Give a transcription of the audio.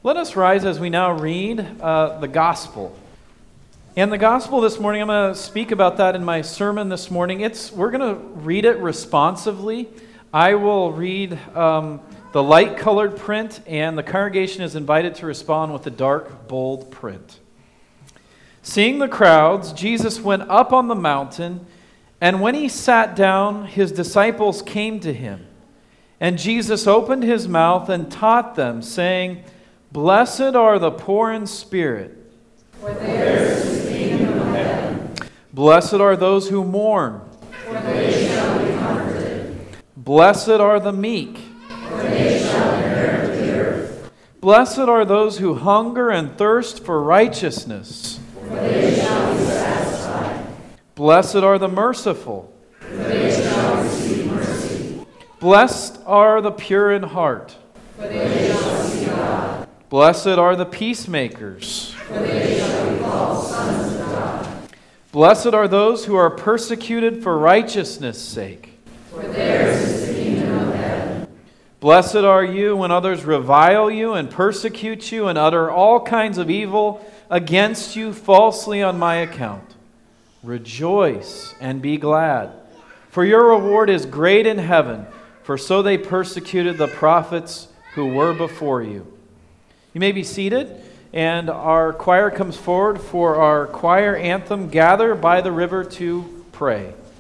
Let us rise as we now read the Gospel. And the Gospel this morning, I'm going to speak about that in my sermon this morning. We're going to read it responsively. I will read the light-colored print, and the congregation is invited to respond with the dark, bold print. Seeing the crowds, Jesus went up on the mountain, and when he sat down, his disciples came to him. And Jesus opened his mouth and taught them, saying, "Blessed are the poor in spirit, for theirs is the kingdom of heaven. Blessed are those who mourn, For they shall be comforted. Blessed are the meek, For they shall inherit the earth. Blessed are those who hunger and thirst for righteousness, For they shall be satisfied. Blessed are the merciful, For they shall receive mercy. Blessed are the pure in heart, For they shall see God. Blessed are the peacemakers, For they shall be called sons of God. Blessed are those who are persecuted for righteousness' sake. For theirs is the kingdom of heaven. Blessed are you when others revile you and persecute you and utter all kinds of evil against you falsely on my account. Rejoice and be glad, for your reward is great in heaven, for so they persecuted the prophets who were before you." You may be seated, and our choir comes forward for our choir anthem, "Gather by the River to Pray."